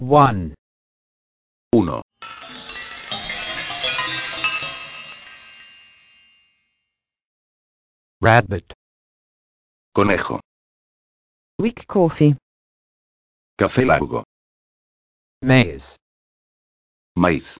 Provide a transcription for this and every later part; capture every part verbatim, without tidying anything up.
One. Uno. Rabbit. Conejo. Weak coffee. Café largo. Maize. Maíz.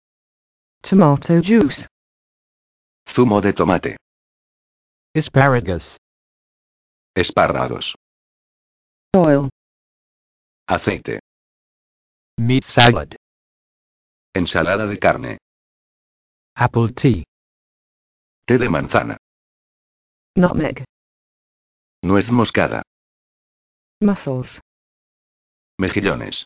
Tomato juice. Zumo de tomate. Asparagus. Espárragos. Oil. Aceite. Meat salad. Ensalada de carne. Apple tea. Té de manzana. Nutmeg. Nuez moscada. Mussels. Mejillones.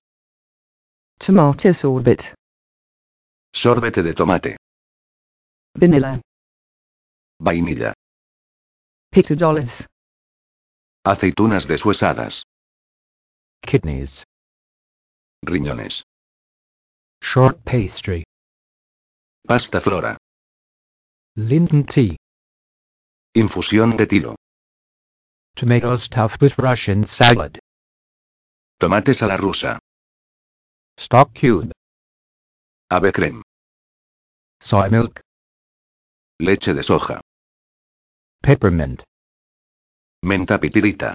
Tomato sorbet. Sorbete de tomate. Vanilla. Vainilla. Pictodolis. Aceitunas deshuesadas. Kidneys. Riñones. Short pastry. Pasta flora. Linden tea. Infusión de tilo. Tomatoes stuffed with Russian salad. Tomates a la rusa. Stock cube. Ave creme. Soy milk. Leche de soja. Peppermint. Menta pitirita.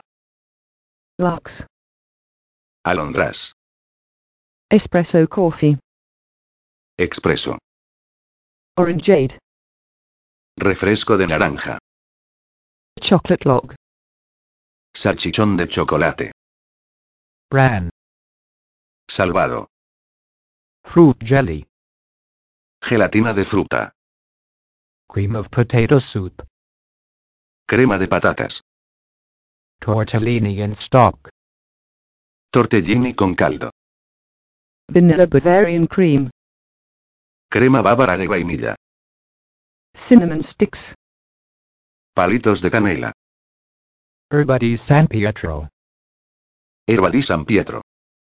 Lux. Alondras. Espresso coffee. Expreso. Orangeade. Refresco de naranja. Chocolate log. Salchichón de chocolate. Bran. Salvado. Fruit jelly. Gelatina de fruta. Cream of potato soup. Crema de patatas. Tortellini in stock. Tortellini con caldo. Vanilla Bavarian cream. Crema bávara de vainilla. Cinnamon sticks. Palitos de canela. Herba di San Pietro. Herba di San Pietro.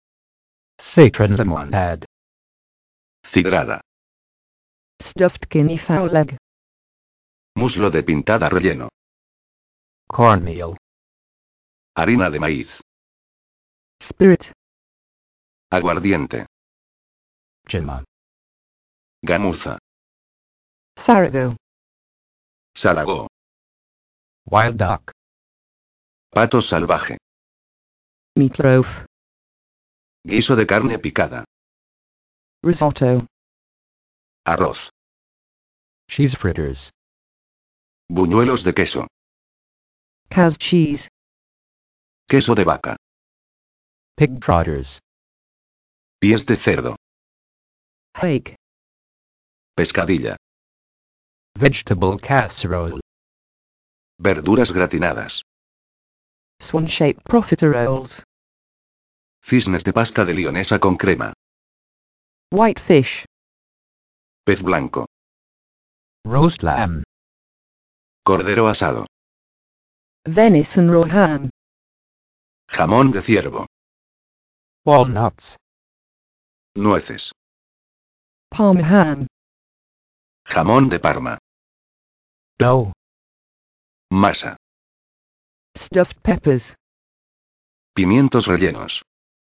Citron limonade. Cidrada. Stuffed guinea fowl leg. Muslo de pintada relleno. Cornmeal. Harina de maíz. Spirit. Aguardiente. Jima. Gamuza. Sarago. Salagó. Wild duck. Pato salvaje. Meatloaf. Guiso de carne picada. Risotto. Arroz. Cheese fritters. Buñuelos de queso. Cow's cheese. Queso de vaca. Pig trotters. Pies de cerdo. Hake. Pescadilla. Vegetable casserole. Verduras gratinadas. Swan-shaped profiteroles. Cisnes de pasta de lionesa con crema. White fish. Pez blanco. Roast lamb. Cordero asado. Venison raw ham. Jamón de ciervo. Walnuts. Nueces. Parma ham. Jamón de Parma. Dough. Masa. Stuffed peppers. Pimientos rellenos.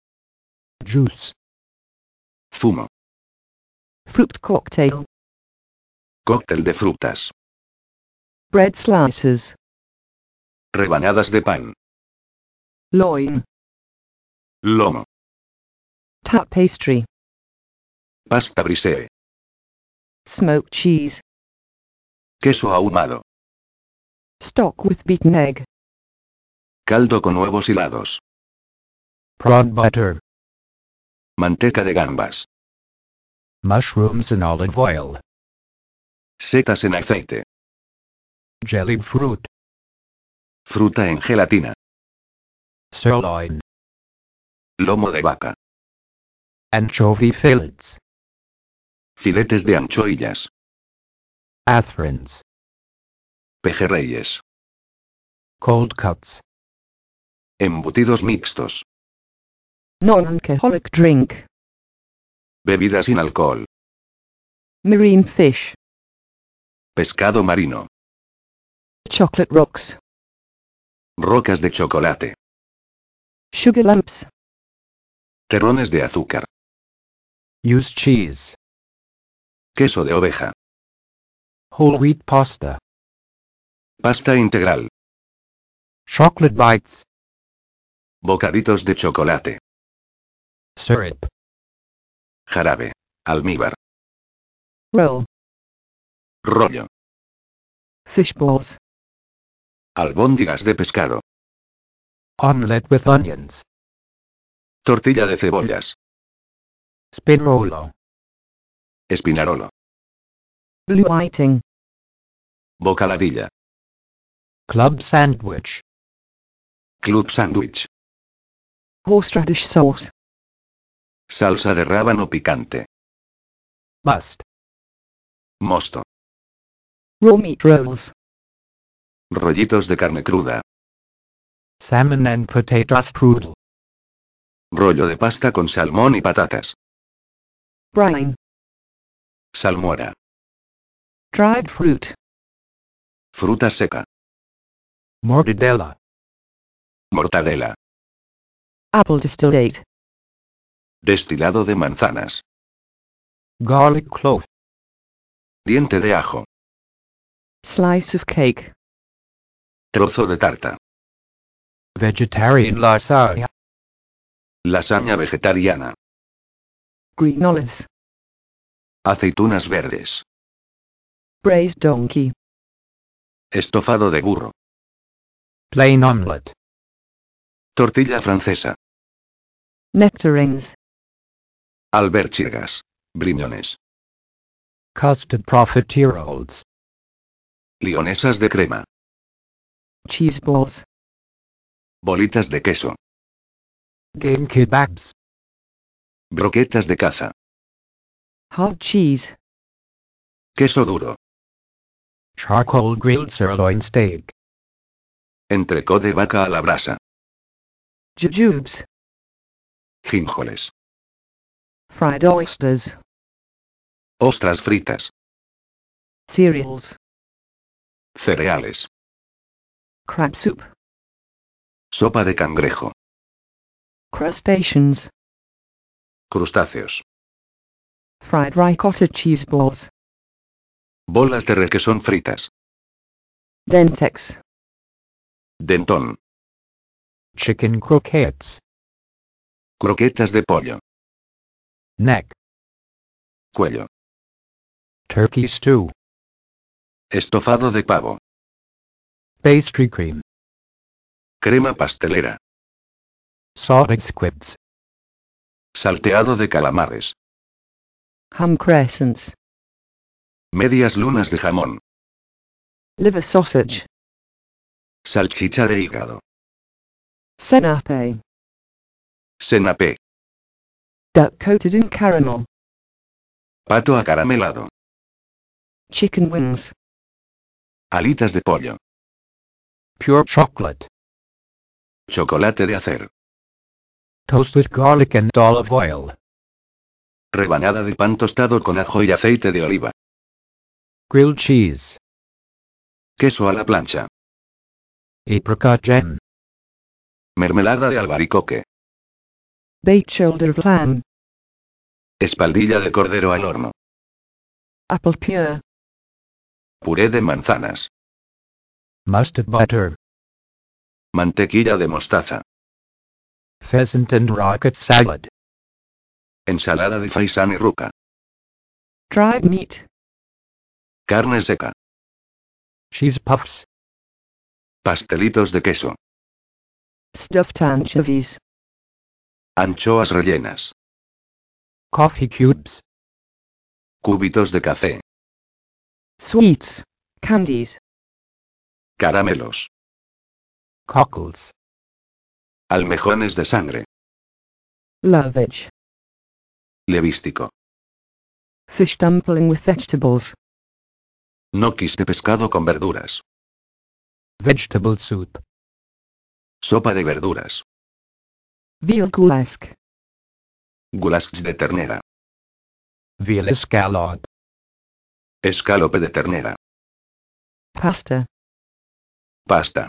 Juice. Zumo. Fruit cocktail. Cóctel de frutas. Bread slices. Rebanadas de pan. Loin. Lomo. Tap pastry. Pasta brisée. Smoked cheese. Queso ahumado. Stock with beaten egg. Caldo con huevos hilados. Prawn butter. Manteca de gambas. Mushrooms in olive oil. Setas en aceite. Jellied fruit. Fruta en gelatina. Sirloin. Lomo de vaca. Anchovy fillets. Filetes de anchoillas. Athrons. Pejerreyes. Cold cuts. Embutidos mixtos. Non-alcoholic drink. Bebida sin alcohol. Marine fish. Pescado marino. Chocolate rocks. Rocas de chocolate. Sugar lumps. Terrones de azúcar. Use cheese. Queso de oveja. Whole wheat pasta. Pasta integral. Chocolate bites. Bocaditos de chocolate. Syrup. Jarabe. Almíbar. Roll. Rollo. Fish balls. Albóndigas de pescado. Omelette with onions. Tortilla de cebollas. Spinrollo. Espinarolo. Blue whiting. Bocaladilla. Club sandwich. Club sándwich. Horseradish sauce. Salsa de rábano picante. Must. Mosto. Raw meat rolls. Rollitos de carne cruda. Salmon and potato strudel. Rollo de pasta con salmón y patatas. Brine. Salmuera. Dried fruit. Fruta seca. Mortadella. Mortadela. Apple distillate. Destilado de manzanas. Garlic clove. Diente de ajo. Slice of cake. Trozo de tarta. Vegetarian lasagna. Lasaña vegetariana. Green olives. Aceitunas verdes. Braised donkey. Estofado de burro. Plain omelette. Tortilla francesa. Nectarines. Alberchigas. Briñones. Custard profiteroles. Lionesas de crema. Cheese balls. Bolitas de queso. Game kebabs. Broquetas de caza. Hard cheese. Queso duro. Charcoal grilled sirloin steak. Entrecot de vaca a la brasa. Jujubes. Gínjoles. Fried oysters. Ostras fritas. Cereals. Cereales. Crab soup. Sopa de cangrejo. Crustaceans. Crustáceos. Fried ricotta cheese balls. Bolas de requesón fritas. Dentex. Dentón. Chicken croquettes. Croquetas de pollo. Neck. Cuello. Turkey stew. Estofado de pavo. Pastry cream. Crema pastelera. Salted squids. Salteado de calamares. Ham crescents. Medias lunas de jamón. Liver sausage. Salchicha de hígado. Senape. Senapé. Duck coated in caramel. Pato acaramelado. Chicken wings. Alitas de pollo. Pure chocolate. Chocolate de hacer. Toast with garlic and olive oil. Rebanada de pan tostado con ajo y aceite de oliva. Grilled cheese. Queso a la plancha. Apricot jam. Mermelada de albaricoque. Baked shoulder of lamb. Espaldilla de cordero al horno. Apple pure. Puré de manzanas. Mustard butter. Mantequilla de mostaza. Pheasant and rocket salad. Ensalada de faisán y ruca. Dried meat. Carne seca. Cheese puffs. Pastelitos de queso. Stuffed anchovies. Anchoas rellenas. Coffee cubes. Cubitos de café. Sweets. Candies. Caramelos. Cockles. Almejones de sangre. Lovage. Levístico. Fish dumpling with vegetables. Gnocchis de pescado con verduras. Vegetable soup. Sopa de verduras. Veal goulash. Goulash de ternera. Veal escalope. Escalope de ternera. Pasta. Pasta.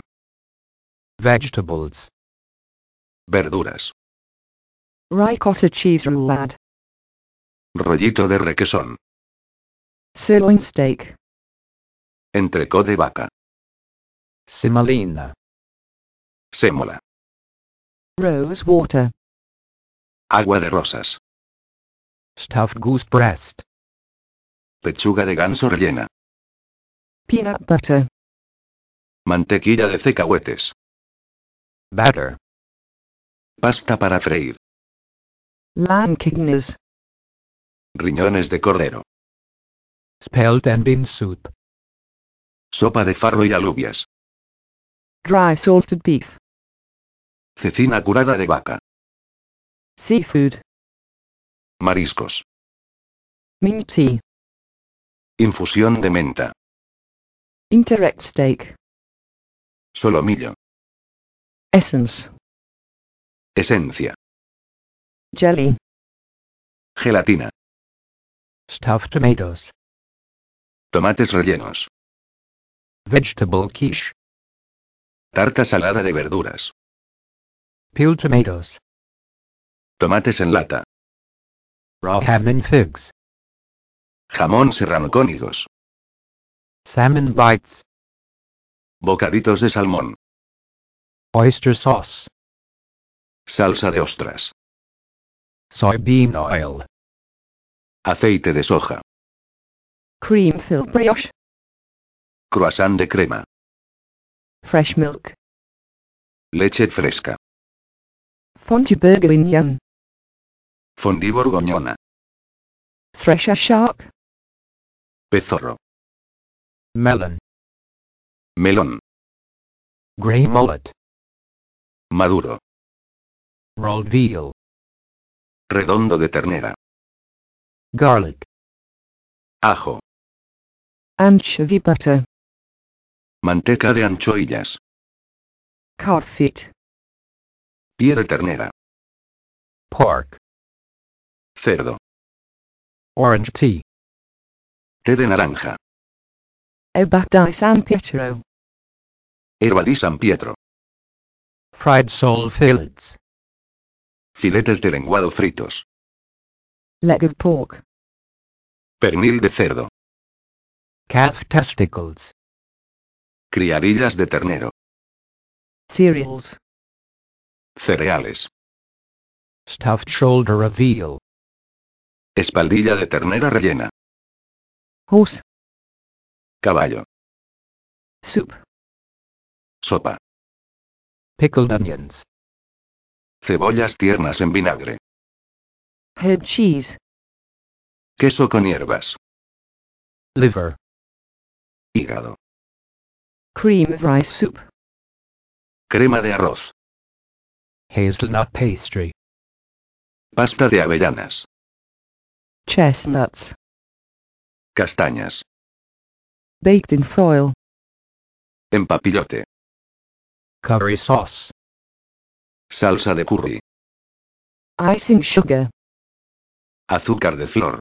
Vegetables. Verduras. Ricotta cheese roulade. Rollito de requesón. Sirloin steak. Entrecot de vaca. Semolina. Sémola. Rose water. Agua de rosas. Stuffed goose breast. Pechuga de ganso rellena. Peanut butter. Mantequilla de cacahuetes. Batter. Pasta para freír. Lamb kidneys. Riñones de cordero. Spelt and bean soup. Sopa de farro y alubias. Dry salted beef. Cecina curada de vaca. Seafood. Mariscos. Mint tea. Infusión de menta. Interact steak. Solomillo. Essence. Esencia. Jelly. Gelatina. Stuffed tomatoes. Tomates rellenos. Vegetable quiche. Tarta salada de verduras. Peeled tomatoes. Tomates en lata. Raw ham and figs. Jamón serrano con higos. Salmon bites. Bocaditos de salmón. Oyster sauce. Salsa de ostras. Soybean oil. Aceite de soja. Cream filled brioche. Croissant de crema. Fresh milk. Leche fresca. Fondue bourguignon. Fondue borgoñona. Thresher shark. Pezorro. Melon. Melón. Grey mullet. Maduro. Rolled veal. Redondo de ternera. Garlic. Ajo. Anchovy butter. Manteca de anchoillas. Cod feet. Pie de ternera. Pork. Cerdo. Orange tea. Té de naranja. Eau di San Pietro. Herba di San Pietro. Fried sole fillets. Filetes de lenguado fritos. Leg of pork. Pernil de cerdo. Calf testicles. Criadillas de ternero. Cereals. Cereales. Stuffed shoulder of veal. Espaldilla de ternera rellena. Horse. Caballo. Soup. Sopa. Pickled onions. Cebollas tiernas en vinagre. Herb cheese. Queso con hierbas. Liver. Hígado. Cream of rice soup. Crema de arroz. Hazelnut pastry. Pasta de avellanas. Chestnuts. Castañas. Baked in foil. Empapillote. Curry sauce. Salsa de curry. Icing sugar. Azúcar de flor.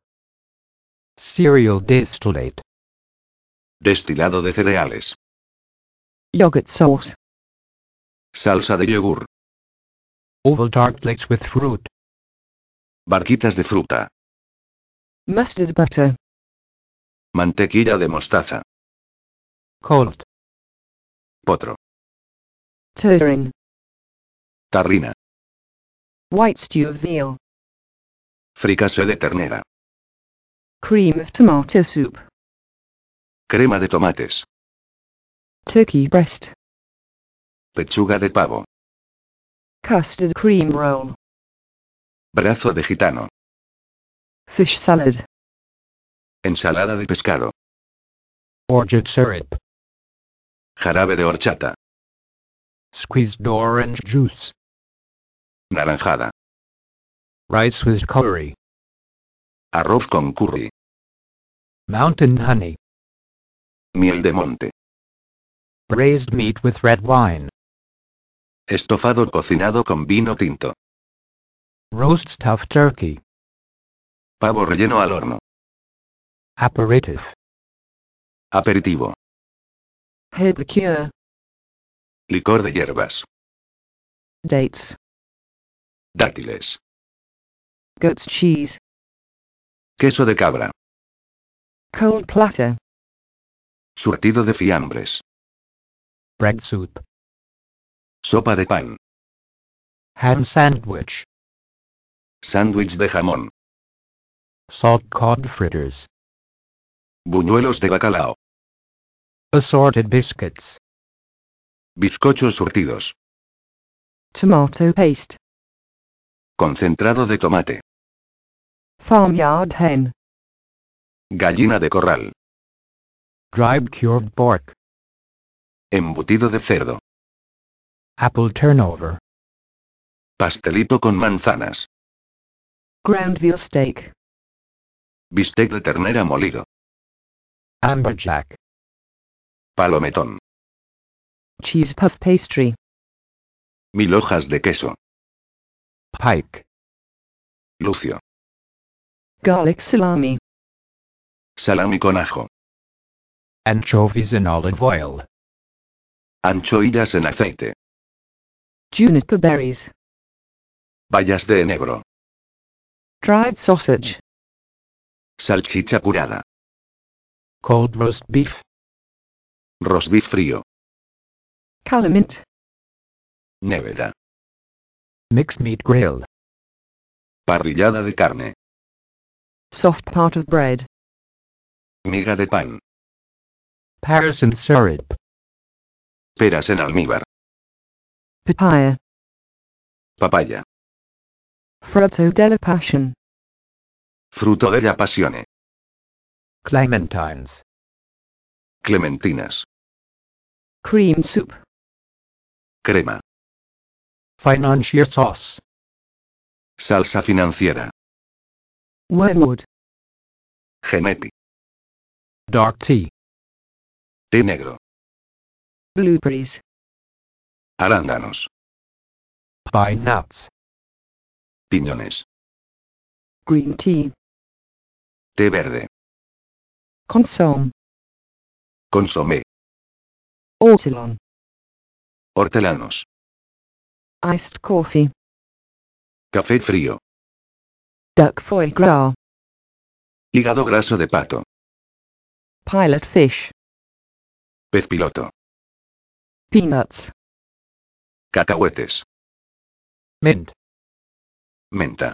Cereal distillate. Destilado de cereales. Yogurt sauce. Salsa de yogur. Oval tartlets with fruit. Barquitas de fruta. Mustard butter. Mantequilla de mostaza. Colt. Potro. Turin. Tarrina. White stew of veal. Fricassé de ternera. Cream of tomato soup. Crema de tomates. Turkey breast. Pechuga de pavo. Custard cream roll. Brazo de gitano. Fish salad. Ensalada de pescado. Orgeat syrup. Jarabe de horchata. Squeezed orange juice. Naranjada. Rice with curry. Arroz con curry. Mountain honey. Miel de monte. Braised meat with red wine. Estofado cocinado con vino tinto. Roast stuffed turkey. Pavo relleno al horno. Aperitif. Aperitivo. Herb liqueur. Licor de hierbas. Dates. Dátiles. Goat's cheese. Queso de cabra. Cold platter. Surtido de fiambres. Bread soup. Sopa de pan. Ham sandwich. Sándwich de jamón. Salt cod fritters. Buñuelos de bacalao. Assorted biscuits. Bizcochos surtidos. Tomato paste. Concentrado de tomate. Farmyard hen. Gallina de corral. Dried cured pork. Embutido de cerdo. Apple turnover. Pastelito con manzanas. Ground veal steak. Bistec de ternera molido. Amberjack. Palometón. Cheese puff pastry. Mil hojas de queso. Pike. Lucio. Garlic salami. Salami con ajo. Anchovies in olive oil. Anchoillas en aceite. Juniper berries. Bayas de enebro. Dried sausage. Salchicha curada. Cold roast beef. Rosbif frío. Calamint. Nevera. Mixed meat grill. Parrillada de carne. Soft part of bread. Miga de pan. Pears and syrup. Peras en almíbar. Papaya. Papaya. Frutto della passion. Fruto de la pasione. Clementines. Clementinas. Cream soup. Crema. Financier sauce. Salsa financiera. Wormwood. Genepi. Dark tea. Té negro. Blueberries. Arándanos. Pine nuts. Piñones. Green tea. Té verde. Consomme. Consomé. Ortolan. Hortelanos. Iced coffee. Café frío. Duck foie gras. Hígado graso de pato. Pilot fish. Pez piloto. Peanuts. Cacahuetes. Mint. Menta.